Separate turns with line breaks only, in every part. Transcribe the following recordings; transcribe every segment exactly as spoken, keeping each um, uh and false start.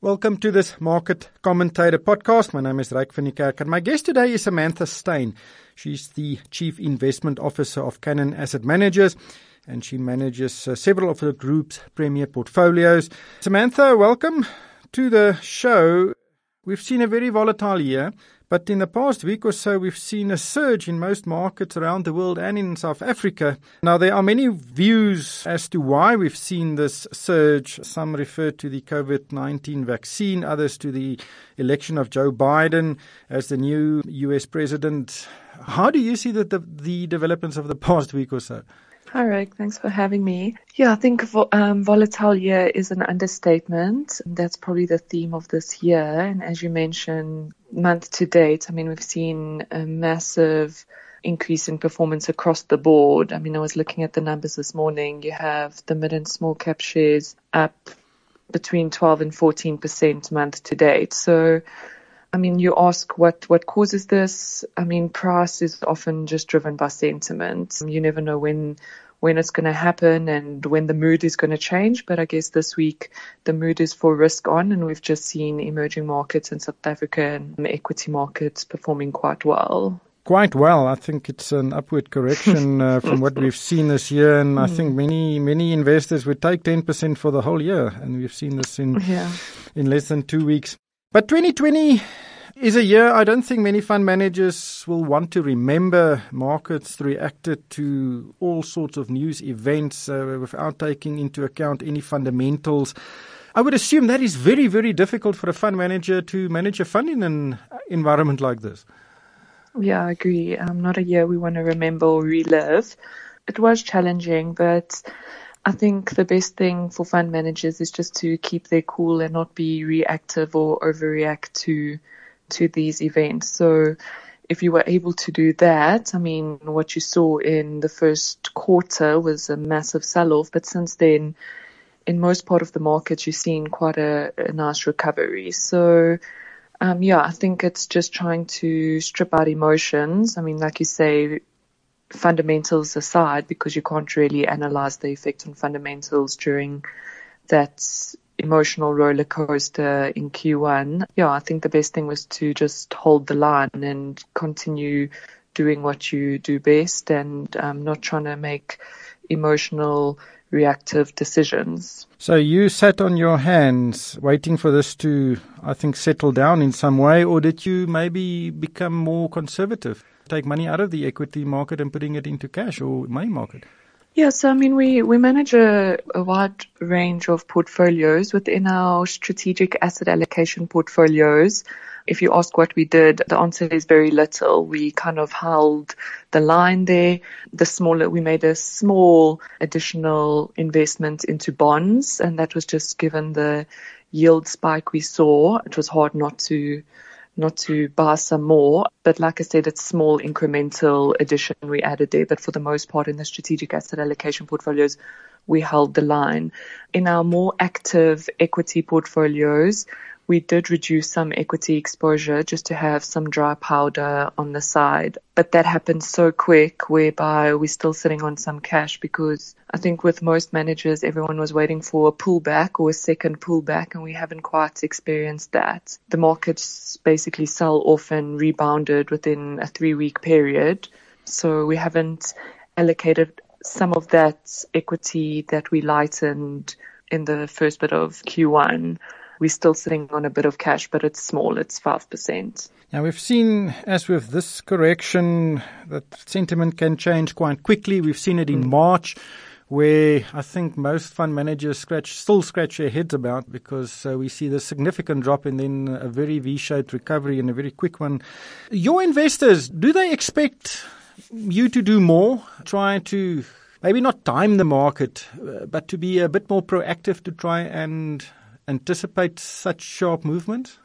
Welcome to this Market Commentator podcast. My name is Ryk van die Kerk and my guest today is Samantha Steyn. She's the Chief Investment Officer of Cannon Asset Managers and she manages uh, several of the group's premier portfolios. Samantha, welcome to the show. We've seen a very volatile year, but in the past week or so we've seen a surge in most markets around the world and in South Africa. Now there are many views as to why we've seen this surge. Some refer to the COVID nineteen vaccine, others to the election of Joe Biden as the new U S president. How do you see the, the, the developments of the past week or so?
Hi, Rick. Thanks for having me. Yeah, I think um, volatile year is an understatement. That's probably the theme of this year. And as you mentioned, month to date, I mean, we've seen a massive increase in performance across the board. I mean, I was looking at the numbers this morning. You have the mid and small cap shares up between twelve and fourteen percent month to date. So, I mean, you ask what, what causes this. I mean, price is often just driven by sentiment. You never know when when it's going to happen and when the mood is going to change. But I guess this week the mood is for risk on, and we've just seen emerging markets in South Africa and equity markets performing quite well.
Quite well. I think it's an upward correction uh, from what we've seen this year. And I think many, many investors would take ten percent for the whole year. And we've seen this in,
yeah.
in less than two weeks. But twenty twenty is a year I don't think many fund managers will want to remember. Markets reacted to all sorts of news events uh, without taking into account any fundamentals. I would assume that is very, very difficult for a fund manager to manage a fund in an environment like this.
Yeah, I agree. Um, not a year we want to remember or relive. It was challenging, but I think the best thing for fund managers is just to keep their cool and not be reactive or overreact to to these events. So if you were able to do that, I mean, what you saw in the first quarter was a massive sell-off, but since then, in most part of the market, you've seen quite a, a nice recovery. So, um, yeah, I think it's just trying to strip out emotions. I mean, like you say, fundamentals aside, because you can't really analyze the effect on fundamentals during that emotional roller coaster in Q one. Yeah, I think the best thing was to just hold the line and continue doing what you do best and um, not trying to make emotional, reactive decisions.
So you sat on your hands waiting for this to, I think, settle down in some way, or did you maybe become more conservative? Take money out of the equity market and putting it into cash or money market?
Yes, I mean, we, we manage a, a wide range of portfolios within our strategic asset allocation portfolios. If you ask what we did, the answer is very little. We kind of held the line there. The smaller, we made a small additional investment into bonds, and that was just given the yield spike we saw. It was hard not to not to buy some more. But like I said, it's small incremental addition we added there. But for the most part in the strategic asset allocation portfolios, we held the line. In our more active equity portfolios, we did reduce some equity exposure just to have some dry powder on the side. But that happened so quick, whereby we're still sitting on some cash, because I think with most managers, everyone was waiting for a pullback or a second pullback, and we haven't quite experienced that. The markets basically sell off and rebounded within a three-week period. So we haven't allocated some of that equity that we lightened in the first bit of Q one. We're still sitting on a bit of cash, but it's small. It's five percent.
Now, we've seen, as with this correction, that sentiment can change quite quickly. We've seen it in March, where I think most fund managers scratch, still scratch their heads about, because uh, we see the significant drop and then a very V-shaped recovery and a very quick one. Your investors, do they expect you to do more, try to maybe not time the market, uh, but to be a bit more proactive to try and anticipate such sharp movements?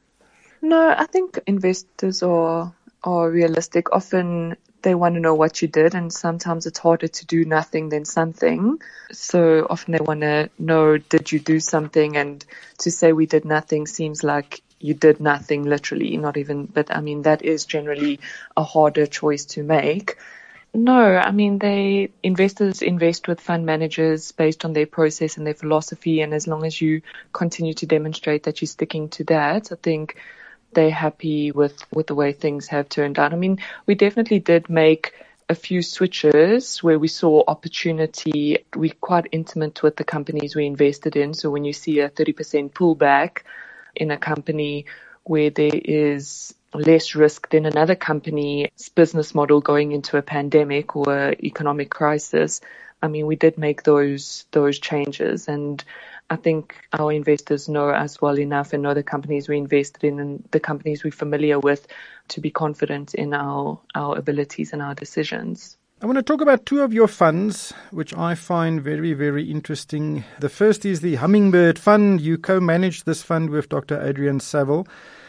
No, I think investors are are realistic. Often they want to know what you did, and sometimes it's harder to do nothing than something. So often they want to know, did you do something? And to say we did nothing seems like you did nothing, literally, not even, but I mean, that is generally a harder choice to make. No, I mean, they investors invest with fund managers based on their process and their philosophy. And as long as you continue to demonstrate that you're sticking to that, I think they're happy with, with the way things have turned out. I mean, we definitely did make a few switches where we saw opportunity. We're quite intimate with the companies we invested in. So when you see a thirty percent pullback in a company where there is less risk than another company's business model going into a pandemic or economic crisis, I mean, we did make those those changes. And I think our investors know us well enough and know the companies we invested in and the companies we're familiar with to be confident in our, our abilities and our decisions.
I want to talk about two of your funds, which I find very, very interesting. The first is the Hummingbird Fund. You co-manage this fund with Doctor Adrian Saville.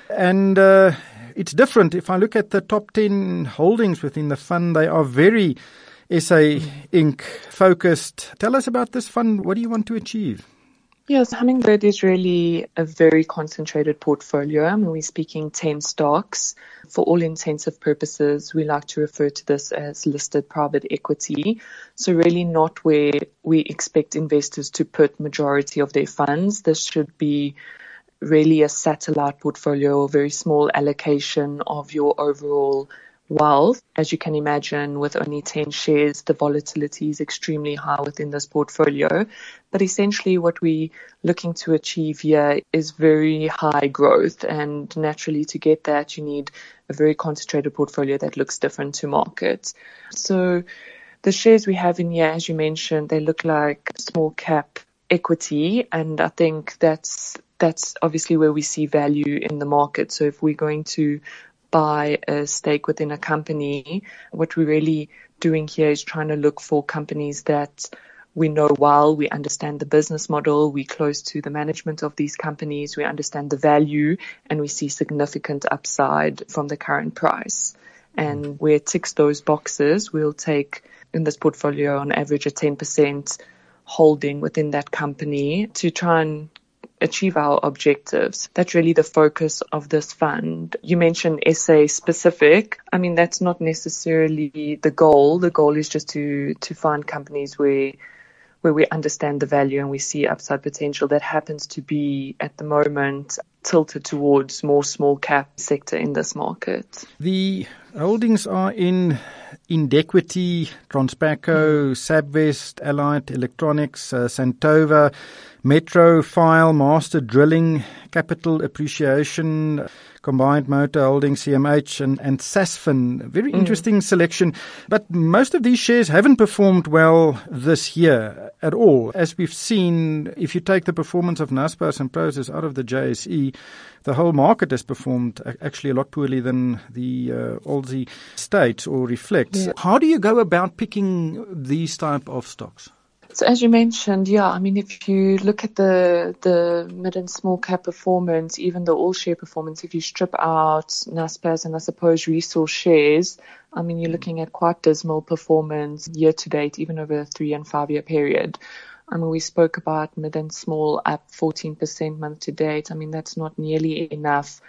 And uh, it's different. If I look at the top ten holdings within the fund, they are very S A Inc focused. Tell us about this fund. What do you want to achieve?
Yes, Hummingbird is really a very concentrated portfolio. I mean, we're speaking ten stocks. For all intensive purposes, we like to refer to this as listed private equity. So really not where we expect investors to put majority of their funds. This should be really a satellite portfolio, a very small allocation of your overall wealth. As you can imagine, with only ten shares, the volatility is extremely high within this portfolio. But essentially what we're looking to achieve here is very high growth. And naturally to get that, you need a very concentrated portfolio that looks different to market. So the shares we have in here, as you mentioned, they look like small cap equity. And I think that's that's obviously where we see value in the market. So if we're going to buy a stake within a company, what we're really doing here is trying to look for companies that we know well, we understand the business model, we're close to the management of these companies, we understand the value, and we see significant upside from the current price. And where it ticks those boxes, we'll take in this portfolio on average a ten percent holding within that company to try and achieve our objectives. That's really the focus of this fund. You mentioned S A specific. I mean, that's not necessarily the goal. The goal is just to, to find companies where, where we understand the value and we see upside potential. That happens to be at the moment tilted towards more small cap sector in this market.
The holdings are in Indequity, Transpaco, Sabvest, Allied Electronics, uh, Santova, Metro, File, Master Drilling, Capital Appreciation, Combined Motor Holdings, C M H, and, and Sasfin. Very interesting mm. selection. But most of these shares haven't performed well this year at all. As we've seen, if you take the performance of Naspers and Prosus out of the J S E, the whole market has performed actually a lot poorly than the uh, Aussie states or reflects. Yeah. How do you go about picking these type of stocks?
So as you mentioned, yeah, I mean, if you look at the the mid and small cap performance, even the all share performance, if you strip out Naspers and I suppose resource shares, I mean, you're looking at quite dismal performance year to date, even over a three and five year period. I mean, we spoke about mid and small up fourteen percent month to date. I mean, that's not nearly enough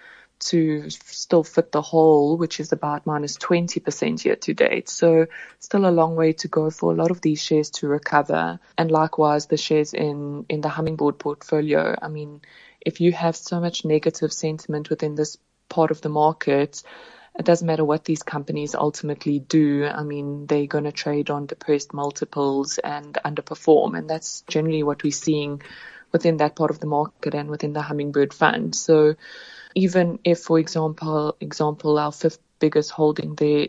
to still fit the whole, which is about minus twenty percent year to date. So still a long way to go for a lot of these shares to recover. And likewise, the shares in, in the Hummingbird portfolio. I mean, if you have so much negative sentiment within this part of the market, it doesn't matter what these companies ultimately do. I mean, they're going to trade on depressed multiples and underperform. And that's generally what we're seeing within that part of the market and within the Hummingbird fund. So even if, for example, example, our fifth biggest holding there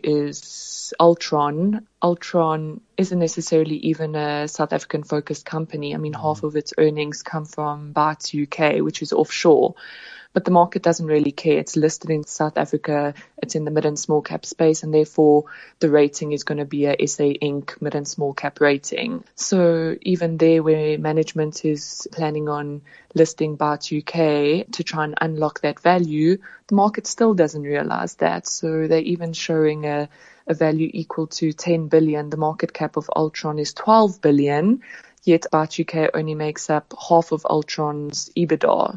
is Altron. Altron isn't necessarily even a South African focused company. I mean, half of its earnings come from Bytes U K, which is offshore. But the market doesn't really care. It's listed in South Africa. It's in the mid and small cap space, and therefore the rating is going to be a S A Inc mid and small cap rating. So even there, where management is planning on listing Bytes U K to try and unlock that value, the market still doesn't realize that. So they're even showing a, a value equal to ten billion. The market cap of Altron is twelve billion, yet Bytes U K only makes up half of Altron's EBITDA.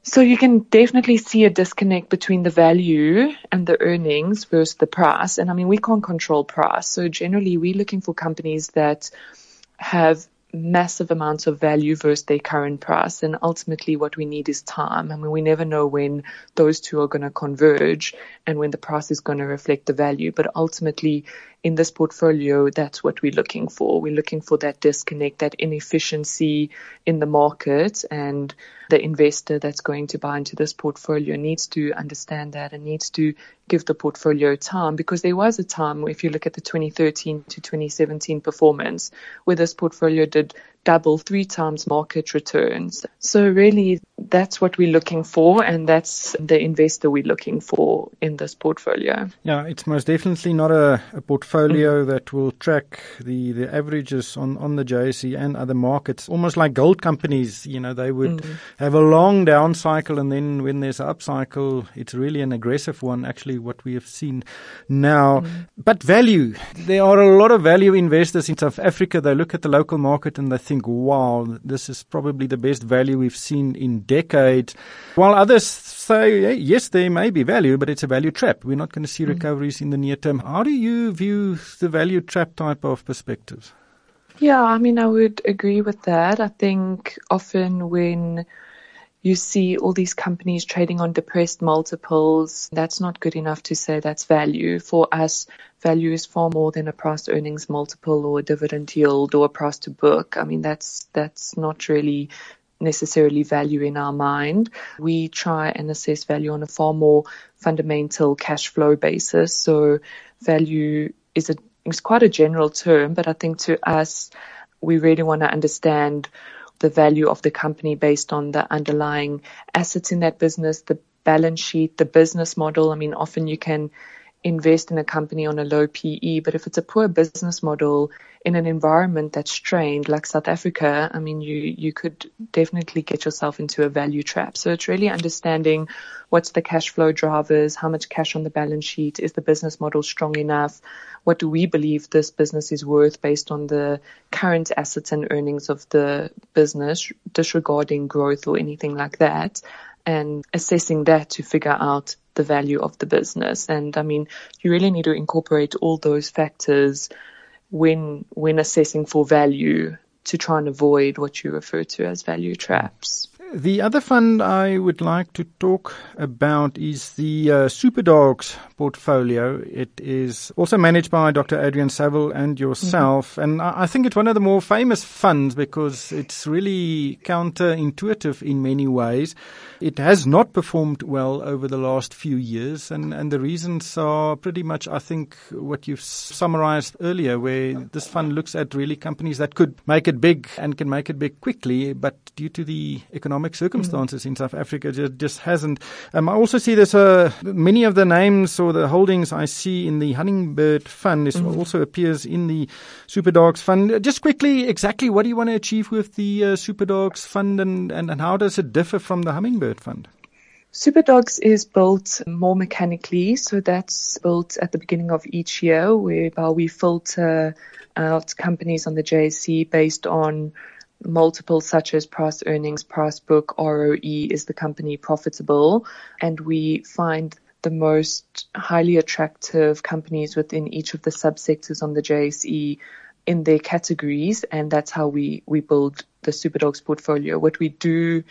So you can definitely see a disconnect between the value and the earnings versus the price. And I mean, we can't control price. So generally we're looking for companies that have massive amounts of value versus their current price. And ultimately what we need is time. I mean, we never know when those two are going to converge and when the price is going to reflect the value. But ultimately in this portfolio, that's what we're looking for. We're looking for that disconnect, that inefficiency in the market, and the investor that's going to buy into this portfolio needs to understand that and needs to give the portfolio time, because there was a time, if you look at the twenty thirteen to twenty seventeen performance, where this portfolio did double, three times market returns. So really that's what we're looking for, and that's the investor we're looking for in this portfolio.
Yeah, it's most definitely not a, a portfolio mm-hmm. that will track the, the averages on, on the J S E and other markets. Almost like gold companies, you know, they would mm-hmm. have a long down cycle, and then when there's an up cycle, it's really an aggressive one, actually what we have seen now. Mm-hmm. But value, there are a lot of value investors in South Africa. They look at the local market and they think, wow, this is probably the best value we've seen in decades. While others say, hey, yes, there may be value, but it's a value trap. We're not going to see mm-hmm. recoveries in the near term. How do you view the value trap type of perspectives?
Yeah, I mean, I would agree with that. I think often when you see all these companies trading on depressed multiples, that's not good enough to say that's value. For us, value is far more than a price earnings multiple or a dividend yield or a price to book. I mean, that's that's not really necessarily value in our mind. We try and assess value on a far more fundamental cash flow basis. So value is a is quite a general term, but I think to us, we really want to understand the value of the company based on the underlying assets in that business, the balance sheet, the business model. I mean, often you can invest in a company on a low P E, but if it's a poor business model in an environment that's strained like South Africa, I mean, you, you could definitely get yourself into a value trap. So it's really understanding what's the cash flow drivers, how much cash on the balance sheet, is the business model strong enough, what do we believe this business is worth based on the current assets and earnings of the business, disregarding growth or anything like that, and assessing that to figure out the value of the business. And I mean, you really need to incorporate all those factors when when assessing for value to try and avoid what you refer to as value traps.
The other fund I would like to talk about is the uh, Superdogs portfolio. It is also managed by Doctor Adrian Saville and yourself. Mm-hmm. And I think it's one of the more famous funds because it's really counterintuitive in many ways. It has not performed well over the last few years. And, and the reasons are pretty much, I think, what you've summarized earlier, where this fund looks at really companies that could make it big and can make it big quickly, but due to the economic circumstances mm-hmm. in South Africa, just, just hasn't. Um, I also see there's a, many of the names or the holdings I see in the Hummingbird Fund is mm-hmm. also appears in the Superdogs Fund. Just quickly, exactly what do you want to achieve with the uh, Superdogs Fund, and, and, and how does it differ from the Hummingbird Fund?
Superdogs is built more mechanically, so that's built at the beginning of each year, whereby we filter out companies on the J S E based on multiples such as price earnings, price book, R O E, is the company profitable, and we find the most highly attractive companies within each of the subsectors on the J S E in their categories, and that's how we, we build the Superdogs portfolio. What we do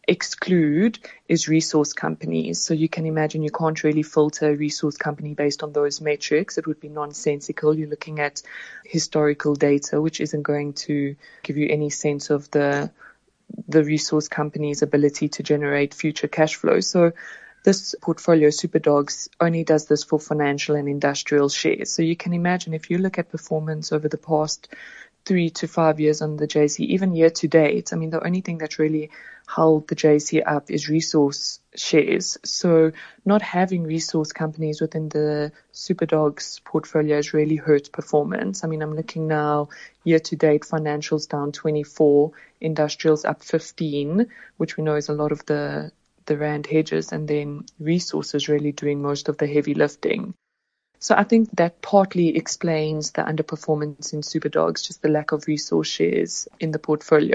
exclude is resource companies. So you can imagine you can't really filter a resource company based on those metrics. It would be nonsensical. You're looking at historical data, which isn't going to give you any sense of the the resource company's ability to generate future cash flow. So this portfolio, Superdogs, only does this for financial and industrial shares. So you can imagine if you look at performance over the past three to five years on the J S E, even year to date, I mean, the only thing that's really held the J S E up is resource shares. So not having resource companies within the Superdogs portfolio has really hurt performance. I mean, I'm looking now, year to date, financials down twenty-four, industrials up fifteen, which we know is a lot of the, the rand hedges, and then resources really doing most of the heavy lifting. So I think that partly explains the underperformance in Superdogs, just the lack of resource shares in the portfolio.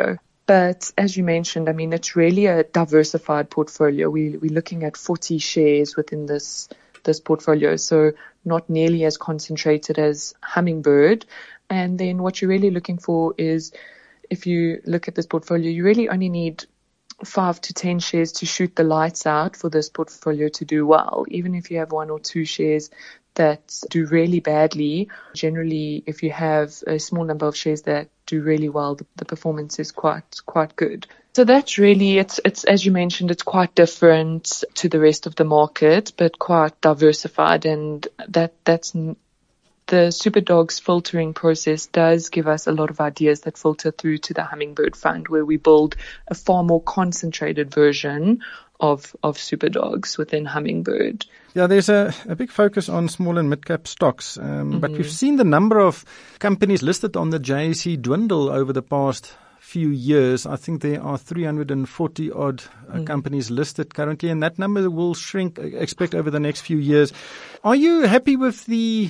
But as you mentioned, I mean, it's really a diversified portfolio. We, we're looking at forty shares within this this portfolio, so not nearly as concentrated as Hummingbird. And then what you're really looking for is, if you look at this portfolio, you really only need five to ten shares to shoot the lights out for this portfolio to do well. Even if you have one or two shares that do really badly, generally, if you have a small number of shares that do really well, the, the performance is quite quite good. So that's really, it's, it's, as you mentioned, it's quite different to the rest of the market, but quite diversified. And that, that's, the SuperDogs filtering process does give us a lot of ideas that filter through to the Hummingbird Fund, where we build a far more concentrated version of, of SuperDogs within Hummingbird.
Yeah, there's a, a big focus on small and mid-cap stocks, um, mm-hmm. but we've seen the number of companies listed on the J S E dwindle over the past few years. I think there are three hundred forty odd uh, mm. companies listed currently, and that number will shrink, expect, over the next few years. Are you happy with the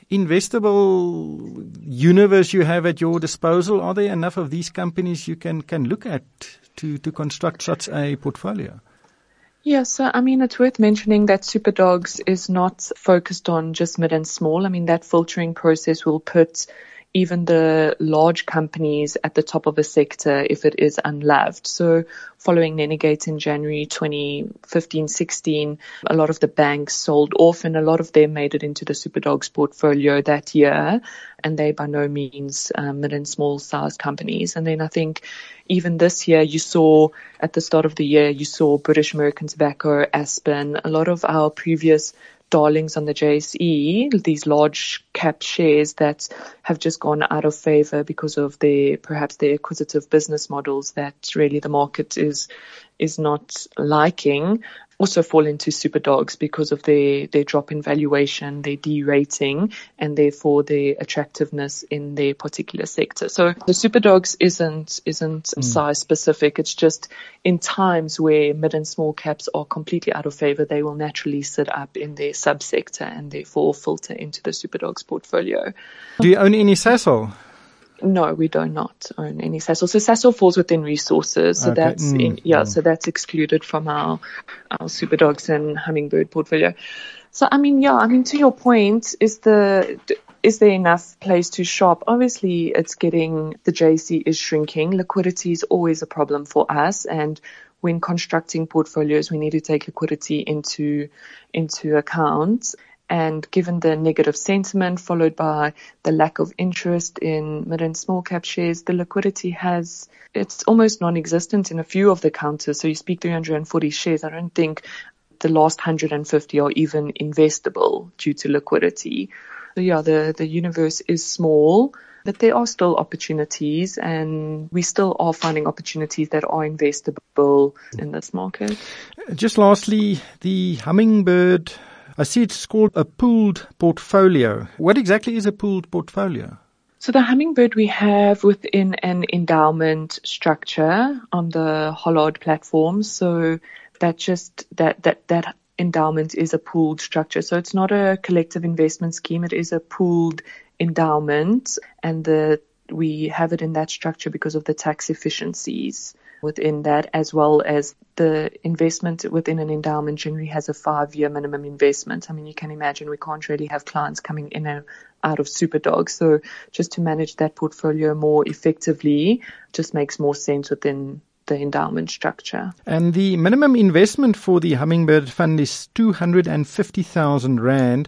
investable universe you have at your disposal? Are there enough of these companies you can, can look at to, to construct such a portfolio?
Yeah, so I mean, it's worth mentioning that SuperDogs is not focused on just mid and small. I mean, that filtering process will put even the large companies at the top of a sector if it is unloved. So following Nenegate in January twenty fifteen sixteen, a lot of the banks sold off, and a lot of them made it into the SuperDogs portfolio that year. And they by no means um, mid and small sized companies. And then I think even this year you saw, at the start of the year, you saw British American Tobacco, Aspen, a lot of our previous darlings on the J S E, these large cap shares that have just gone out of favor because of their, perhaps their acquisitive business models that really the market is, is not liking, also fall into SuperDogs because of their, their drop in valuation, their de-rating, and therefore their attractiveness in their particular sector. So the SuperDogs isn't, isn't mm. size specific. It's just in times where mid and small caps are completely out of favor, they will naturally sit up in their subsector and therefore filter into the SuperDogs portfolio.
Do you own any Sasol?
No, we do not own any Sasol. So Sasol falls within resources. So okay. that's, mm. in, yeah, mm. so that's excluded from our, our SuperDogs and Hummingbird portfolio. So, I mean, yeah, I mean, to your point, is the, is there enough place to shop? Obviously, it's getting, the J S E is shrinking. Liquidity is always a problem for us. And when constructing portfolios, we need to take liquidity into, into account. And given the negative sentiment followed by the lack of interest in mid and small cap shares, the liquidity has, it's almost non-existent in a few of the counters. So you speak three hundred forty shares. I don't think the last one hundred fifty are even investable due to liquidity. So yeah, the, the universe is small, but there are still opportunities, and we still are finding opportunities that are investable in this market.
Just lastly, the Hummingbird, I see it's called a pooled portfolio. What exactly is a pooled portfolio?
So the Hummingbird we have within an endowment structure on the Hollard platform. So that just, that, that, that endowment is a pooled structure. So it's not a collective investment scheme. It is a pooled endowment, and the, we have it in that structure because of the tax efficiencies within that, as well as the investment within an endowment generally has a five-year minimum investment. I mean, you can imagine we can't really have clients coming in and out of SuperDogs. So just to manage that portfolio more effectively just makes more sense within the endowment structure.
And the minimum investment for the Hummingbird Fund is two hundred fifty thousand rand.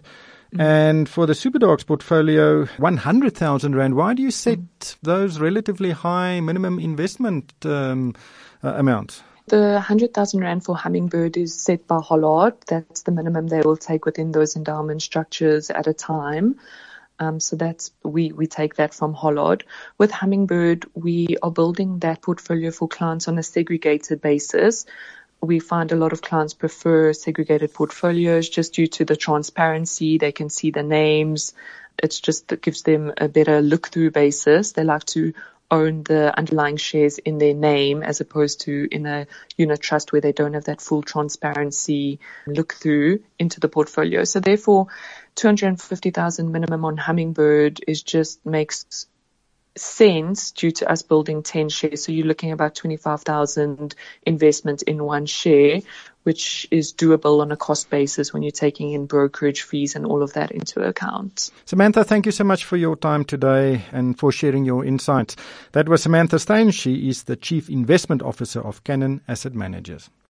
And for the SuperDogs portfolio, one hundred thousand rand. Why do you set mm. those relatively high minimum investment um, uh, amounts?
The one hundred thousand rand for Hummingbird is set by Hollard. That's the minimum they will take within those endowment structures at a time. Um, so that's, we, we take that from Hollard. With Hummingbird, we are building that portfolio for clients on a segregated basis. We find a lot of clients prefer segregated portfolios just due to the transparency. They can see the names. It's just, it gives them a better look-through basis. They like to own the underlying shares in their name as opposed to in a unit trust where they don't have that full transparency look-through into the portfolio. So therefore, two hundred fifty thousand minimum on Hummingbird is just makes cents due to us building ten shares. So you're looking at about twenty-five thousand investment in one share, which is doable on a cost basis when you're taking in brokerage fees and all of that into account.
Samantha, thank you so much for your time today and for sharing your insights. That was Samantha Steyn. She is the Chief Investment Officer of Cannon Asset Managers.